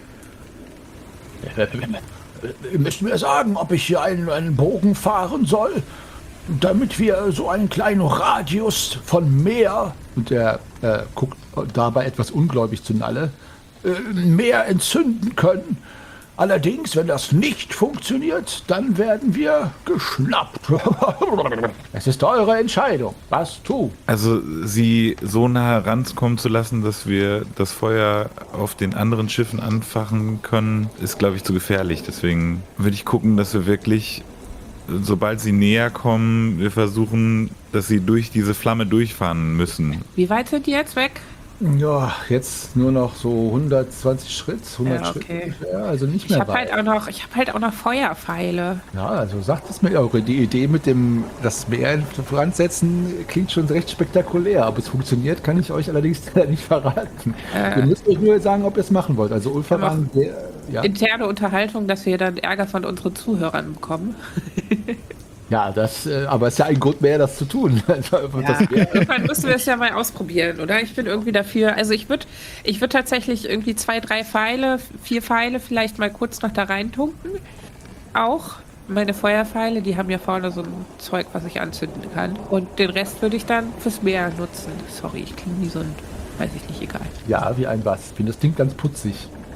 Ihr müsst mir sagen, ob ich hier einen, einen Bogen fahren soll, damit wir so einen kleinen Radius von Meer, Und er äh, guckt dabei etwas ungläubig zu Nalle. äh, Meer entzünden können. Allerdings, wenn das nicht funktioniert, dann werden wir geschnappt. Es ist eure Entscheidung. Was tu? Also sie so nah herankommen zu lassen, dass wir das Feuer auf den anderen Schiffen anfachen können, ist, glaube ich, zu gefährlich. Deswegen würde ich gucken, dass wir wirklich, sobald sie näher kommen, wir versuchen, dass sie durch diese Flamme durchfahren müssen. Wie weit sind die jetzt weg? Ja, jetzt nur noch so hundertzwanzig Schritt, hundert Ja, Schritt okay. ungefähr, also nicht Ich mehr habe weit. halt auch noch, ich habe halt auch noch Feuerpfeile. Ja, also sagt es mir eure die Idee mit dem das Meer in Brand setzen klingt schon recht spektakulär. Ob es funktioniert, kann ich euch allerdings leider nicht verraten. Äh. Ihr müsst euch nur sagen, ob ihr es machen wollt. Also Ulfa Aber- war ein sehr, ja, Interne Unterhaltung, dass wir dann Ärger von unseren Zuhörern bekommen. ja, das, äh, aber es ist ja ein Grund mehr, das zu tun. Also, das Meer, Irgendwann müssen wir es ja mal ausprobieren, oder? Ich bin irgendwie dafür. Also ich würde ich würd tatsächlich irgendwie zwei, drei Pfeile, vier Pfeile vielleicht mal kurz noch da reintunken. Auch meine Feuerpfeile, die haben ja vorne so ein Zeug, was ich anzünden kann. Und den Rest würde ich dann fürs Meer nutzen. Sorry, ich klinge wie so ein, weiß ich nicht, egal. ja, wie ein was. Ich finde, das klingt ganz putzig.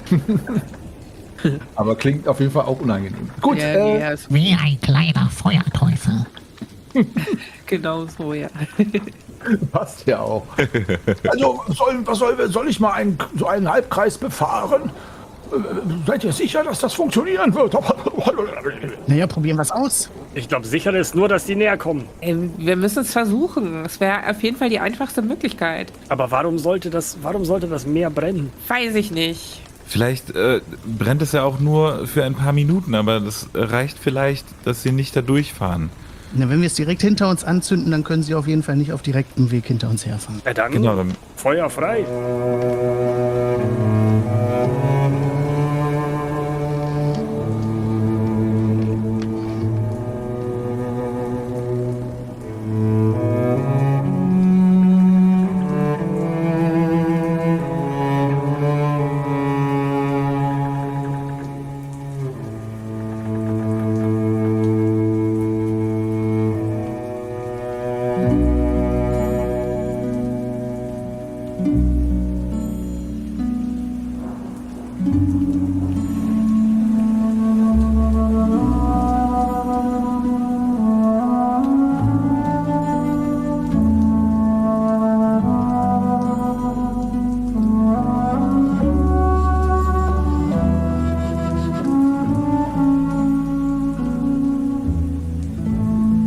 aber klingt auf jeden Fall auch unangenehm. Gut, Ja, äh, ja, ist Wie ein kleiner Feuerteufel. genau so, ja. passt ja auch. Also, soll, was soll, soll ich mal einen, so einen Halbkreis befahren? Äh, Seid ihr sicher, dass das funktionieren wird? Naja, probieren wir es aus. Ich glaube, sicher ist nur, dass die näher kommen. Ähm, wir müssen es versuchen. Es wäre auf jeden Fall die einfachste Möglichkeit. Aber warum sollte das, warum sollte das Meer brennen? Weiß ich nicht. Vielleicht äh, brennt es ja auch nur für ein paar Minuten, aber das reicht vielleicht, dass sie nicht da durchfahren. Na, wenn wir es direkt hinter uns anzünden, dann können sie auf jeden Fall nicht auf direktem Weg hinter uns herfahren. Ja, dann Genau, dann Feuer frei.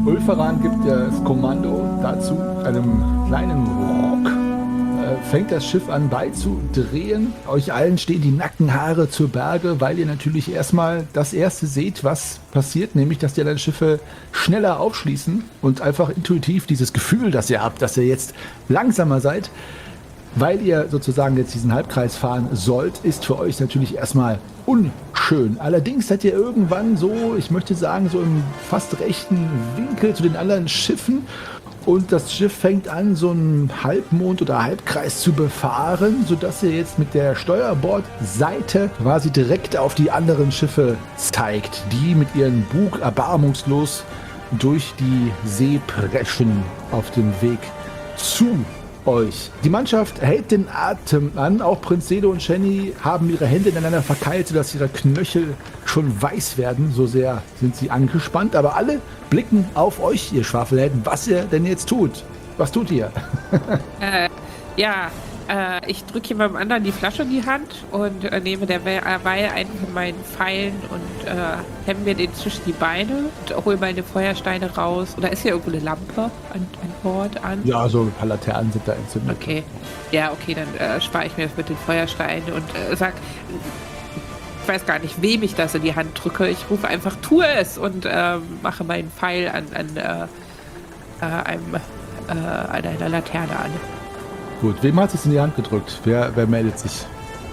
Ulfaran gibt das Kommando dazu, einem kleinen Rock. Äh, fängt das Schiff an beizudrehen. Euch allen stehen die Nackenhaare zur Berge, weil ihr natürlich erstmal das Erste seht, was passiert, nämlich, dass die anderen Schiffe schneller aufschließen und einfach intuitiv dieses Gefühl, das ihr habt, dass ihr jetzt langsamer seid, weil ihr sozusagen jetzt diesen Halbkreis fahren sollt, ist für euch natürlich erstmal unschön. Allerdings seid ihr irgendwann so, ich möchte sagen, so im fast rechten Winkel zu den anderen Schiffen und das Schiff fängt an, so einen Halbmond oder Halbkreis zu befahren, sodass ihr jetzt mit der Steuerbordseite quasi direkt auf die anderen Schiffe zeigt, die mit ihren Bug erbarmungslos durch die See preschen auf dem Weg zu euch. Die Mannschaft hält den Atem an. Auch Prinz Sedo und Shenny haben ihre Hände ineinander verkeilt, sodass ihre Knöchel schon weiß werden. So sehr sind sie angespannt. Aber alle blicken auf euch, ihr Schwafelhelden, was ihr denn jetzt tut. Was tut ihr? Äh, ja, äh, ich drücke jemandem anderen die Flasche in die Hand und äh, nehme derweil einen von meinen Pfeilen und äh, hemme mir den zwischen die Beine und hole meine Feuersteine raus. Oder ist hier irgendwo eine Lampe an, an Bord an? Ja, so ein paar Laternen sind da entzündet. Okay. Ja, okay, dann äh, spare ich mir das mit den Feuersteinen und äh, sag, ich weiß gar nicht, wem ich das in die Hand drücke. Ich rufe einfach, tue es und äh, mache meinen Pfeil an, an, äh, äh, einem, äh, an einer Laterne an. Gut, wem hat es in die Hand gedrückt? Wer, wer meldet sich?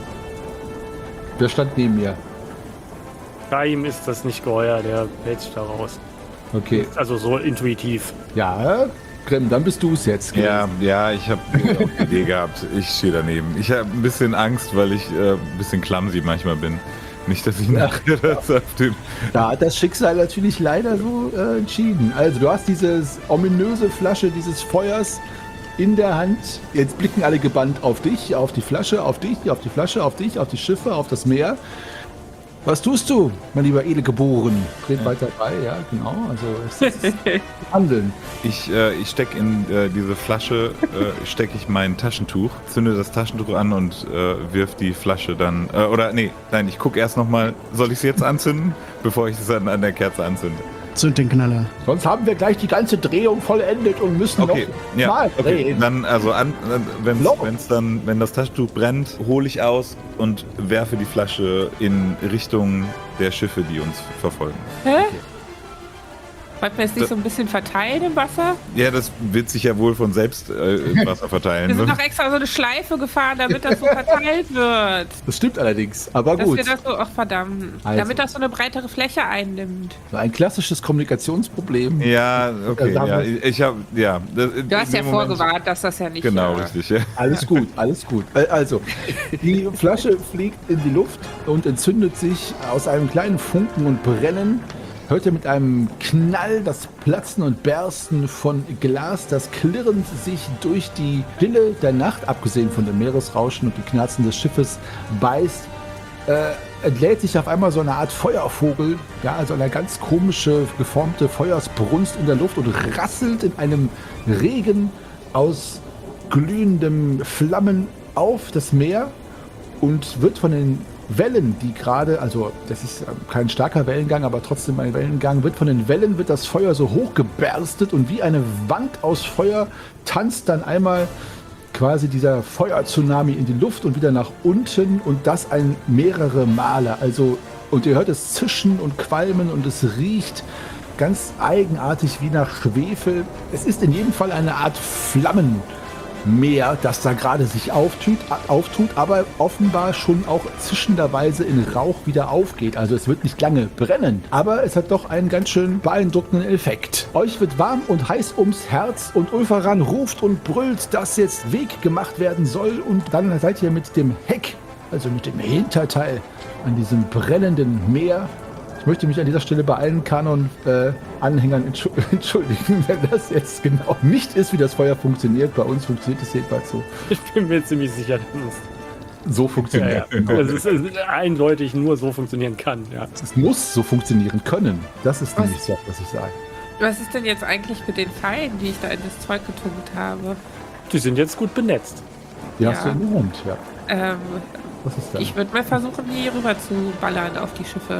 Wer stand neben mir? Chaim ist das nicht geheuer, der hält sich da raus. Okay. Also so intuitiv. Ja, Grimm, dann bist du es jetzt. Grimm. Ja, ja, ich habe die Idee gehabt. Ich stehe daneben. Ich habe ein bisschen Angst, weil ich äh, ein bisschen clumsy manchmal bin. Nicht, dass ich nachher das auf dem... Da hat das Schicksal natürlich leider so äh, entschieden. Also, du hast diese ominöse Flasche dieses Feuers in der Hand. Jetzt blicken alle gebannt auf dich, auf die Flasche, auf dich, auf die Flasche, auf dich, auf die Schiffe, auf das Meer. Was tust du, mein lieber Edelgeboren? Dreht ja. weiter bei, ja, genau. Also, es ist Handeln. Ich, äh, ich stecke in äh, diese Flasche, äh, stecke ich mein Taschentuch, zünde das Taschentuch an und äh, wirf die Flasche dann, äh, oder nee, nein, ich gucke erst nochmal, soll ich sie jetzt anzünden, bevor ich es an, an der Kerze anzünde? Zünd den Knaller. Sonst haben wir gleich die ganze Drehung vollendet und müssen Okay, noch ja, mal okay. drehen. Dann, also an, wenn Low. es dann, wenn das Taschentuch brennt, hole ich aus und werfe die Flasche in Richtung der Schiffe, die uns verfolgen. Hä? Wollten wir es nicht so ein bisschen verteilen im Wasser? Ja, das wird sich ja wohl von selbst äh, im Wasser verteilen. Wir sind doch extra so eine Schleife gefahren, damit das so verteilt wird. Das stimmt allerdings, aber Dass gut. wir das so, ach verdammt, Also. damit das so eine breitere Fläche einnimmt. So ein klassisches Kommunikationsproblem. Ja, okay, Da haben ja, wir- ich habe, ja. das- Du hast in ja dem Moment- vorgewarnt, dass das ja nicht... Genau, äh, richtig, ja. Alles gut, alles gut. Äh, Also, die Flasche fliegt in die Luft und entzündet sich aus einem kleinen Funken und Brennen. Hört ihr mit einem Knall das Platzen und Bersten von Glas, das klirrend sich durch die Stille der Nacht, abgesehen von dem Meeresrauschen und dem Knarzen des Schiffes, beißt. Äh, entlädt sich auf einmal so eine Art Feuervogel, ja, also eine ganz komische, geformte Feuersbrunst in der Luft und rasselt in einem Regen aus glühendem Flammen auf das Meer und wird von den Wellen, die gerade, also das ist kein starker Wellengang, aber trotzdem ein Wellengang, wird von den Wellen wird das Feuer so hochgeberstet und wie eine Wand aus Feuer tanzt dann einmal quasi dieser Feuer-Tsunami in die Luft und wieder nach unten und das ein mehrere Male. Also, und ihr hört es zischen und qualmen und es riecht ganz eigenartig wie nach Schwefel. Es ist in jedem Fall eine Art Flammenmeer, das da gerade sich auftut, auftut, aber offenbar schon auch zischenderweise in Rauch wieder aufgeht. Also es wird nicht lange brennen, aber es hat doch einen ganz schön beeindruckenden Effekt. Euch wird warm und heiß ums Herz und Ulfaran ruft und brüllt, dass jetzt Weg gemacht werden soll und dann seid ihr mit dem Heck, also mit dem Hinterteil an diesem brennenden Meer. Ich möchte mich an dieser Stelle bei allen Kanon-Anhängern entschu- entschuldigen, wenn das jetzt genau nicht ist, wie das Feuer funktioniert. Bei uns funktioniert es jedenfalls so. Ich bin mir ziemlich sicher, dass es, So ja, funktioniert ja. Also es ist eindeutig nur so funktionieren kann. Ja. es. muss so funktionieren können. Das ist nämlich so, was ich sage. Was ist denn jetzt eigentlich mit den Pfeilen, die ich da in das Zeug getunkt habe? Die sind jetzt gut benetzt. Die Ja. hast du in der Hand, ja. Ähm, Was ist das? ich würde mal versuchen, die rüber zu ballern auf die Schiffe.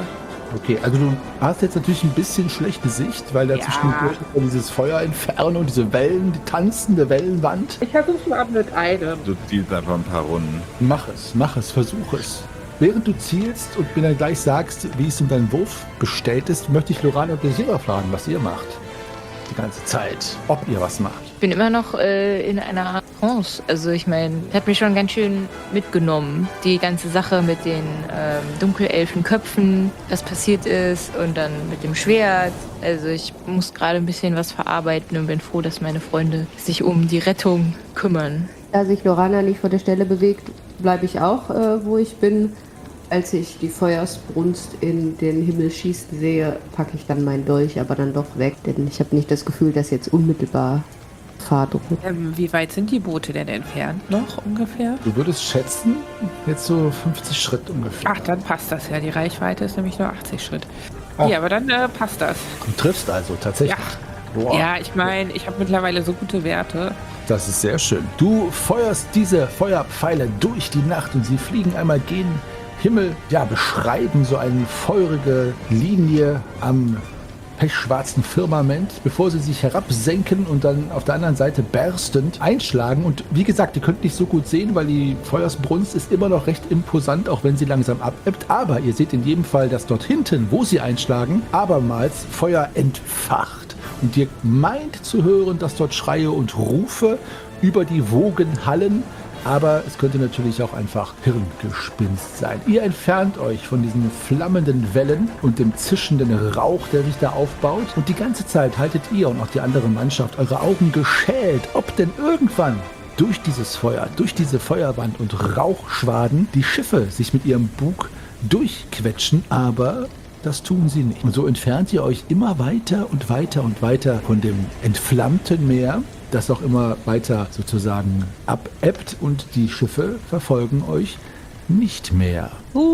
Okay, also du hast jetzt natürlich ein bisschen schlechte Sicht, weil da Ja. zwischendurch dieses Feuer entfernen und diese Wellen, die tanzende Wellenwand. Ich versuche mal mit einem. Du zielst einfach ein paar Runden. Mach es, mach es, versuch es. Während du zielst und mir dann gleich sagst, wie es um deinen Wurf bestellt ist, möchte ich Lorana und Gesira fragen, was ihr macht. Die ganze Zeit. Ob ihr was macht. Ich bin immer noch äh, in einer Art Trance. Also ich meine, hat mich schon ganz schön mitgenommen. Die ganze Sache mit den ähm, Dunkelelfenköpfen, was passiert ist und dann mit dem Schwert. Also ich muss gerade ein bisschen was verarbeiten und bin froh, dass meine Freunde sich um die Rettung kümmern. Da sich Lorana nicht von der Stelle bewegt, bleibe ich auch, äh, wo ich bin. Als ich die Feuersbrunst in den Himmel schießen sehe, packe ich dann meinen Dolch aber dann doch weg, denn ich habe nicht das Gefühl, dass jetzt unmittelbar Gefahr droht. Ähm, wie weit sind die Boote denn entfernt noch ungefähr? Du würdest schätzen, jetzt so fünfzig Schritt ungefähr. Ach, dann passt das ja. Die Reichweite ist nämlich nur achtzig Schritt. Ach. Ja, aber dann äh, passt das. Du triffst also tatsächlich. Ja. Boah, Ja, ich meine, ich habe mittlerweile so gute Werte. das ist sehr schön. Du feuerst diese Feuerpfeile durch die Nacht und sie fliegen einmal gen Himmel, ja, beschreiben so eine feurige Linie am pechschwarzen Firmament, bevor sie sich herabsenken und dann auf der anderen Seite berstend einschlagen. Und wie gesagt, ihr könnt nicht so gut sehen, weil die Feuersbrunst ist immer noch recht imposant, auch wenn sie langsam abebbt. Aber ihr seht in jedem Fall, dass dort hinten, wo sie einschlagen, abermals Feuer entfacht. Und ihr meint zu hören, dass dort Schreie und Rufe über die Wogen hallen. Aber es könnte natürlich auch einfach Hirngespinst sein. Ihr entfernt euch von diesen flammenden Wellen und dem zischenden Rauch, der sich da aufbaut. Und die ganze Zeit haltet ihr und auch die andere Mannschaft eure Augen geschält, ob denn irgendwann durch dieses Feuer, durch diese Feuerwand und Rauchschwaden die Schiffe sich mit ihrem Bug durchquetschen. Aber das tun sie nicht. Und so entfernt ihr euch immer weiter und weiter und weiter von dem entflammten Meer, das auch immer weiter sozusagen abebbt und die Schiffe verfolgen euch nicht mehr.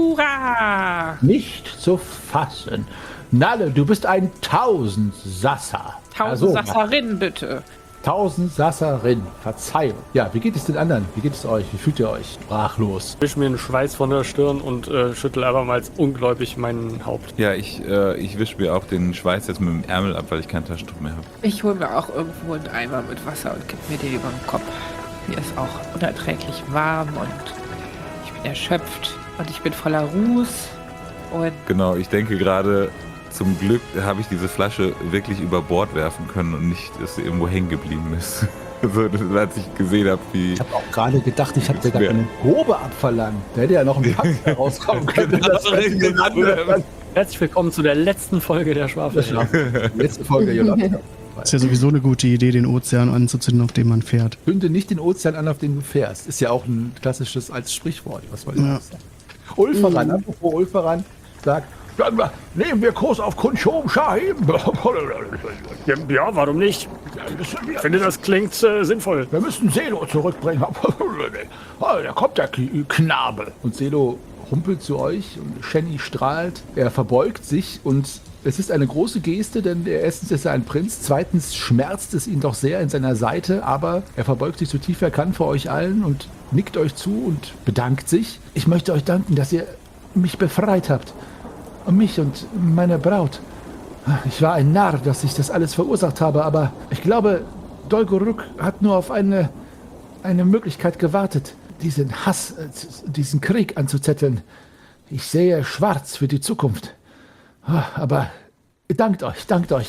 Hurra! Nicht zu fassen. Nalle, du bist ein Tausendsasser. Tausend Ja, so. Sassarin, bitte. Tausendsasserin. Verzeihung. Ja, wie geht es den anderen? Wie geht es euch? Wie fühlt ihr euch? Sprachlos. Wisch mir einen Schweiß von der Stirn und äh, schüttel abermals ungläubig mein Haupt. Ja, ich, äh, ich wische mir auch den Schweiß jetzt mit dem Ärmel ab, weil ich kein Taschentuch mehr habe. Ich hole mir auch irgendwo einen Eimer mit Wasser und gebe mir den über den Kopf. Mir ist auch unerträglich warm und ich bin erschöpft und ich bin voller Ruß. Und Genau, ich denke gerade, zum Glück habe ich diese Flasche wirklich über Bord werfen können und nicht, dass sie irgendwo hängen geblieben ist. Also, als ich gesehen habe, wie... Ich habe auch gerade gedacht, ich habe dir gar eine Probe abverlangt. Da hätte ja noch ein Pack herauskommen können. Genau, richtig. Herzlich willkommen zu der letzten Folge der Schwafel. Letzte Folge, Jonathan. Ist ja sowieso eine gute Idee, den Ozean anzuzünden, auf dem man fährt. Zünde nicht den Ozean an, auf den du fährst. Ist ja auch ein klassisches als Sprichwort. Was soll ich Ja. sagen? Ulferan, apropos Ulferan, sagt, dann nehmen wir Kurs auf Kunschom Shahim. Ja, ja, warum nicht? Ich finde, das klingt äh, sinnvoll. Wir müssen Selo zurückbringen. Oh, da kommt der Knabe. Und Selo humpelt zu euch und Shenny strahlt. Er verbeugt sich und es ist eine große Geste, denn erstens ist er ein Prinz, zweitens schmerzt es ihn doch sehr in seiner Seite, aber er verbeugt sich so tief er kann vor euch allen und nickt euch zu und bedankt sich. Ich möchte euch danken, dass ihr mich befreit habt. Und mich und meine Braut. Ich war ein Narr, dass ich das alles verursacht habe, aber ich glaube, Dolgoruk hat nur auf eine, eine Möglichkeit gewartet, diesen Hass, äh, diesen Krieg anzuzetteln. Ich sehe schwarz für die Zukunft. Aber dankt euch, dankt euch.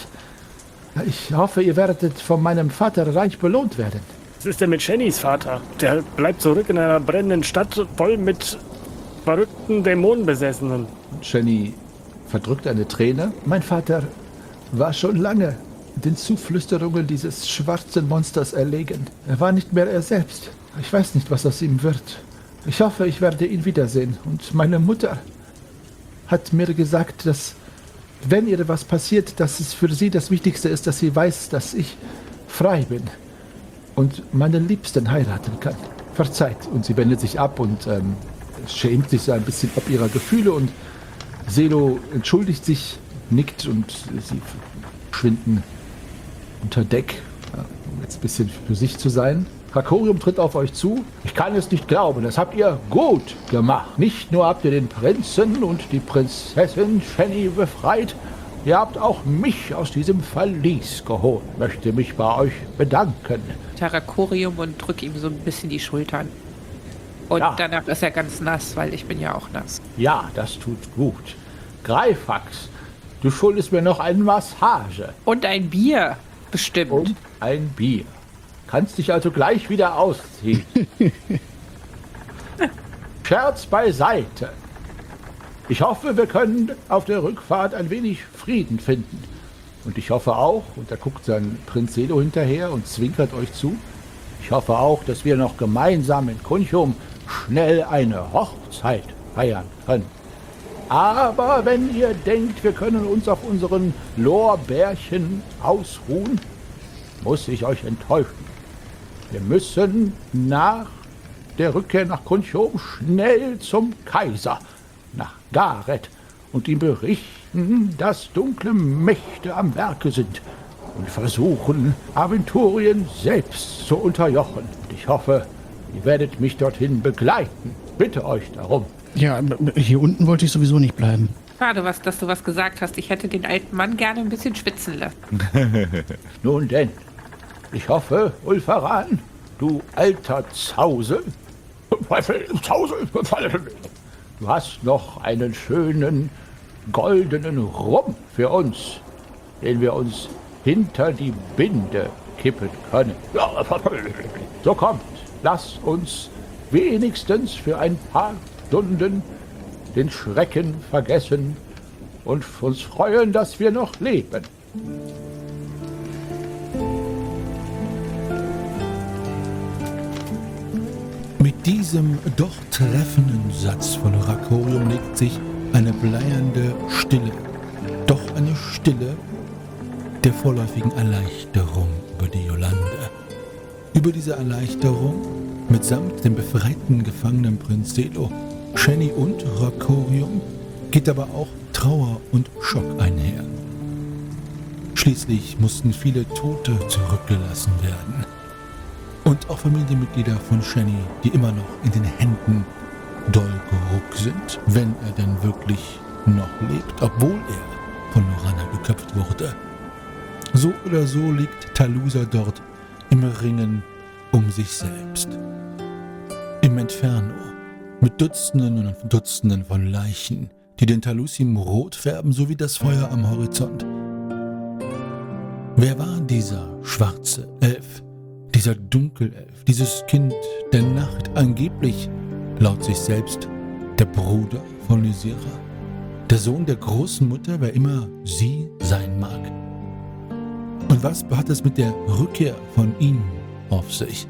Ich hoffe, ihr werdet von meinem Vater reich belohnt werden. Was ist denn mit Shennys Vater? Der bleibt zurück in einer brennenden Stadt voll mit verrückten Dämonenbesessenen. Shenny verdrückt eine Träne. Mein Vater war schon lange den Zuflüsterungen dieses schwarzen Monsters erlegen. Er war nicht mehr er selbst. Ich weiß nicht, was aus ihm wird. Ich hoffe, ich werde ihn wiedersehen. Und meine Mutter hat mir gesagt, dass, wenn ihr was passiert, dass es für sie das Wichtigste ist, dass sie weiß, dass ich frei bin und meinen Liebsten heiraten kann. Verzeiht. Und sie wendet sich ab und ähm, schämt sich so ein bisschen ob ihrer Gefühle und Selo entschuldigt sich, nickt und sie verschwinden unter Deck, ja, um jetzt ein bisschen für sich zu sein. Rakorium tritt auf euch zu. Ich kann es nicht glauben, das habt ihr gut gemacht. Nicht nur habt ihr den Prinzen und die Prinzessin Shenny befreit, ihr habt auch mich aus diesem Verlies geholt. Möchte mich bei euch bedanken. Terrakorium und drück ihm so ein bisschen die Schultern. Und Ja. danach ist er ganz nass, weil ich bin ja auch nass. Ja, das tut gut. Greifax, du schuldest mir noch eine Massage Und ein Bier, bestimmt. und ein Bier. Kannst dich also gleich wieder ausziehen. Scherz beiseite. Ich hoffe, wir können auf der Rückfahrt ein wenig Frieden finden. Und ich hoffe auch, und da guckt sein Prinz Selo hinterher und zwinkert euch zu, ich hoffe auch, dass wir noch gemeinsam in Kunchum schnell eine Hochzeit feiern können. Aber wenn ihr denkt, wir können uns auf unseren Lorbeerchen ausruhen, muss ich euch enttäuschen. Wir müssen nach der Rückkehr nach Kunchum schnell zum Kaiser, nach Gareth, und ihm berichten, dass dunkle Mächte am Werke sind und versuchen, Aventurien selbst zu unterjochen. Und ich hoffe, ihr werdet mich dorthin begleiten. Bitte euch darum. Ja, hier unten wollte ich sowieso nicht bleiben. Schade, was, dass du was gesagt hast. Ich hätte den alten Mann gerne ein bisschen schwitzen lassen. Nun denn, ich hoffe, Ulfaran, du alter Zausel, Zausel, du hast noch einen schönen goldenen Rum für uns, den wir uns hinter die Binde kippen können. So kommt, lasst uns wenigstens für ein paar Stunden den Schrecken vergessen und uns freuen, dass wir noch leben. Mit diesem doch treffenden Satz von Rakorium legt sich eine bleiernde Stille, doch eine Stille der vorläufigen Erleichterung über die Yolande. Über diese Erleichterung, mitsamt dem befreiten gefangenen Prinz Selo, Shenny und Rakorium, geht aber auch Trauer und Schock einher. Schließlich mussten viele Tote zurückgelassen werden. Und auch Familienmitglieder von Shenny, die immer noch in den Händen Dolgoruk sind, wenn er denn wirklich noch lebt, obwohl er von Lorana geköpft wurde. So oder so liegt Talusa dort im Ringen um sich selbst. Im Inferno, mit Dutzenden und Dutzenden von Leichen, die den Talusim rot färben, so wie das Feuer am Horizont. Wer war dieser schwarze Elf? Dieser Dunkelelf, dieses Kind der Nacht, angeblich, laut sich selbst, der Bruder von Lysira, der Sohn der großen Mutter, wer immer sie sein mag. Und was hat es mit der Rückkehr von ihm auf sich?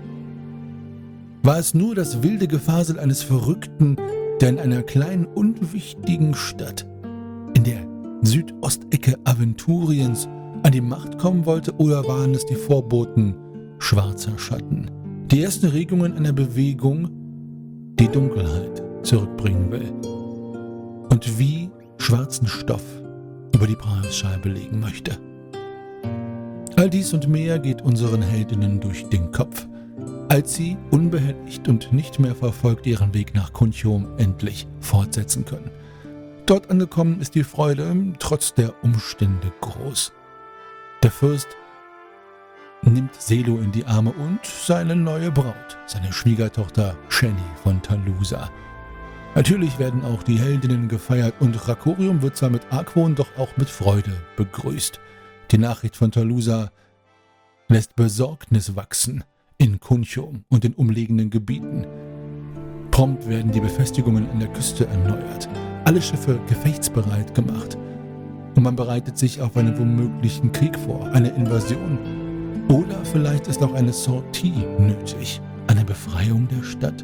War es nur das wilde Gefasel eines Verrückten, der in einer kleinen, unwichtigen Stadt in der Südostecke Aventuriens an die Macht kommen wollte, oder waren es die Vorboten schwarzer Schatten, die ersten Regungen einer Bewegung, die Dunkelheit zurückbringen will und wie schwarzen Stoff über die Preisscheibe legen möchte? All dies und mehr geht unseren Heldinnen durch den Kopf, als sie unbehelligt und nicht mehr verfolgt ihren Weg nach Kunchum endlich fortsetzen können. Dort angekommen ist die Freude trotz der Umstände groß. Der Fürst nimmt Selo in die Arme und seine neue Braut, seine Schwiegertochter Shenny von Talusa. Natürlich werden auch die Heldinnen gefeiert und Rakorium wird zwar mit Argwohn, doch auch mit Freude begrüßt. Die Nachricht von Talusa lässt Besorgnis wachsen in Kunchum und den umliegenden Gebieten. Prompt werden die Befestigungen an der Küste erneuert, alle Schiffe gefechtsbereit gemacht und man bereitet sich auf einen womöglichen Krieg vor, eine Invasion. Oder vielleicht ist auch eine Sortie nötig, eine Befreiung der Stadt.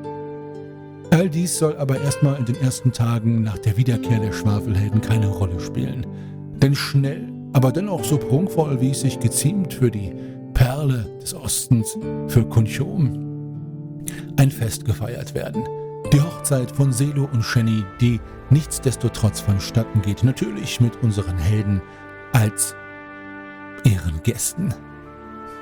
All dies soll aber erstmal in den ersten Tagen nach der Wiederkehr der Schwafelhelden keine Rolle spielen. Denn schnell, aber dennoch so prunkvoll, wie es sich geziemt für die Perle des Ostens, für Kunchum, ein Fest gefeiert werden. Die Hochzeit von Selo und Shenny, die nichtsdestotrotz vonstatten geht, natürlich mit unseren Helden als ihren Gästen.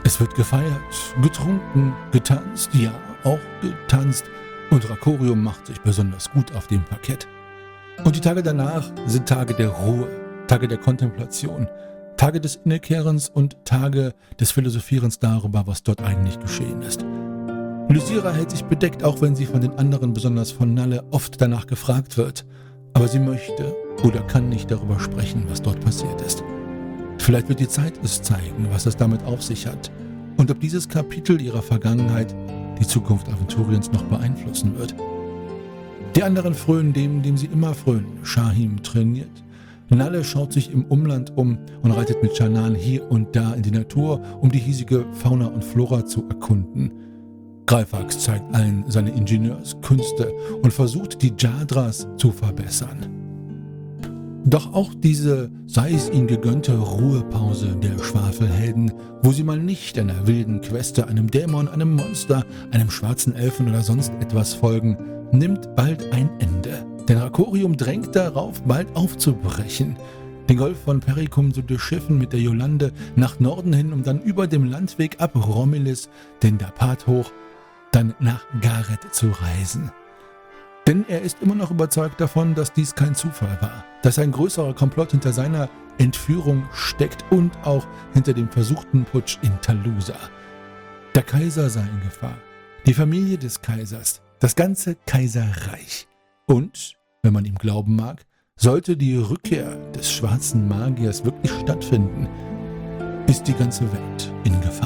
Es wird gefeiert, getrunken, getanzt, ja, auch getanzt. Und Rakorium macht sich besonders gut auf dem Parkett. Und die Tage danach sind Tage der Ruhe, Tage der Kontemplation, Tage des Innekehrens und Tage des Philosophierens darüber, was dort eigentlich geschehen ist. Lysira hält sich bedeckt, auch wenn sie von den anderen, besonders von Nalle, oft danach gefragt wird. Aber sie möchte oder kann nicht darüber sprechen, was dort passiert ist. Vielleicht wird die Zeit es zeigen, was es damit auf sich hat und ob dieses Kapitel ihrer Vergangenheit die Zukunft Aventuriens noch beeinflussen wird. Die anderen frönen dem, dem sie immer frönen. Shahim trainiert. Nalle schaut sich im Umland um und reitet mit Shannan hier und da in die Natur, um die hiesige Fauna und Flora zu erkunden. Greifax zeigt allen seine Ingenieurskünste und versucht, die Jadras zu verbessern. Doch auch diese, sei es ihnen gegönnte Ruhepause der Schwafelhelden, wo sie mal nicht einer wilden Queste, einem Dämon, einem Monster, einem schwarzen Elfen oder sonst etwas folgen, nimmt bald ein Ende. Denn Rakorium drängt darauf, bald aufzubrechen. Den Golf von Pericum zu durchschiffen mit der Yolande nach Norden hin, um dann über dem Landweg ab Romillis den Dapat hoch, dann nach Gareth zu reisen. Denn er ist immer noch überzeugt davon, dass dies kein Zufall war, dass ein größerer Komplott hinter seiner Entführung steckt und auch hinter dem versuchten Putsch in Talusa. Der Kaiser sei in Gefahr, die Familie des Kaisers, das ganze Kaiserreich. Und, wenn man ihm glauben mag, sollte die Rückkehr des schwarzen Magiers wirklich stattfinden, ist die ganze Welt in Gefahr.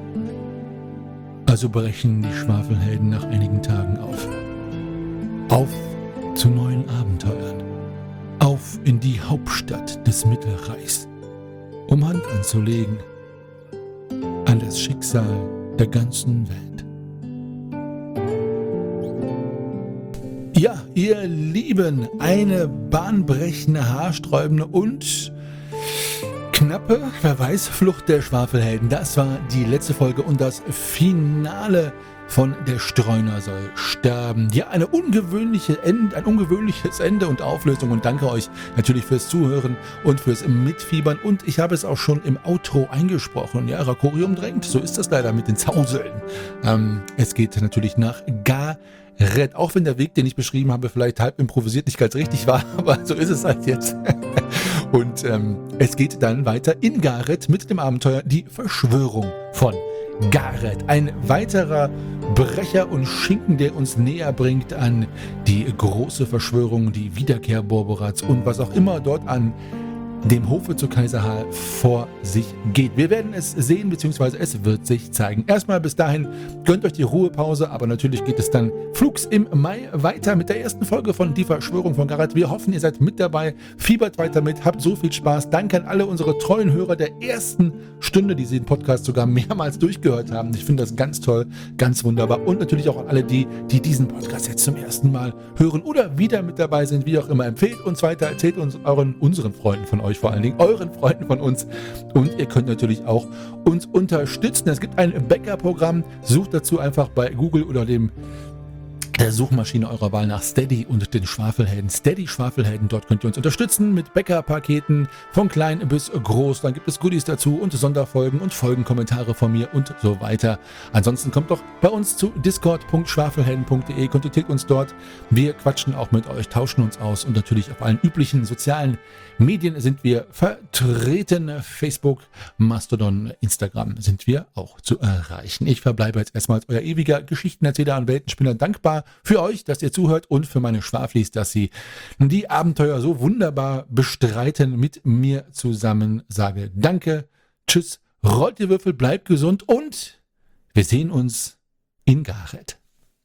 Also brechen die Schwafelhelden nach einigen Tagen auf. Auf zu neuen Abenteuern. Auf in die Hauptstadt des Mittelreichs, um Hand anzulegen an das Schicksal der ganzen Welt. Ja, ihr Lieben, eine bahnbrechende, haarsträubende und knappe, wer weiß, Flucht der Schwafelhelden. Das war die letzte Folge und das Finale von Der Streuner soll sterben. Ja, eine ungewöhnliche End, ein ungewöhnliches Ende und Auflösung und danke euch natürlich fürs Zuhören und fürs Mitfiebern und ich habe es auch schon im Outro eingesprochen. Ja, Rakorium drängt, so ist das leider mit den Zauseln. Ähm, es geht natürlich nach Gareth, auch wenn der Weg, den ich beschrieben habe, vielleicht halb improvisiert nicht ganz richtig war, aber so ist es halt jetzt. Und ähm, es geht dann weiter in Gareth mit dem Abenteuer Die Verschwörung von Gareth. Ein weiterer Brecher und Schinken, der uns näher bringt an die große Verschwörung, die Wiederkehr Borborats und was auch immer dort an dem Hofe zu Kaiserhal vor sich geht. Wir werden es sehen, beziehungsweise es wird sich zeigen. Erstmal bis dahin, gönnt euch die Ruhepause, aber natürlich geht es dann flugs im Mai weiter mit der ersten Folge von Die Verschwörung von Gareth. Wir hoffen, ihr seid mit dabei, fiebert weiter mit, habt so viel Spaß. Danke an alle unsere treuen Hörer der ersten Stunde, die sie den Podcast sogar mehrmals durchgehört haben. Ich finde das ganz toll, ganz wunderbar. Und natürlich auch an alle die, die diesen Podcast jetzt zum ersten Mal hören oder wieder mit dabei sind, wie auch immer. Empfehlt uns weiter, erzählt uns euren, unseren Freunden von euch, vor allen Dingen euren Freunden von uns. Und ihr könnt natürlich auch uns unterstützen. Es gibt ein Bäckerprogramm. Sucht dazu einfach bei Google oder dem der Suchmaschine eurer Wahl nach Steady und den Schwafelhelden. Steady Schwafelhelden, dort könnt ihr uns unterstützen mit Bäckerpaketen von klein bis groß. Dann gibt es Goodies dazu und Sonderfolgen und Folgenkommentare von mir und so weiter. Ansonsten kommt doch bei uns zu discord punkt schwafelhelden punkt de, kontaktiert uns dort. Wir quatschen auch mit euch, tauschen uns aus und natürlich auf allen üblichen sozialen Medien sind wir vertreten. Facebook, Mastodon, Instagram sind wir auch zu erreichen. Ich verbleibe jetzt erstmal als euer ewiger Geschichtenerzähler und Weltenspinner dankbar für euch, dass ihr zuhört und für meine Schwaflis, dass sie die Abenteuer so wunderbar bestreiten mit mir zusammen. Sage danke, tschüss, rollt die Würfel, bleibt gesund und wir sehen uns in Gareth.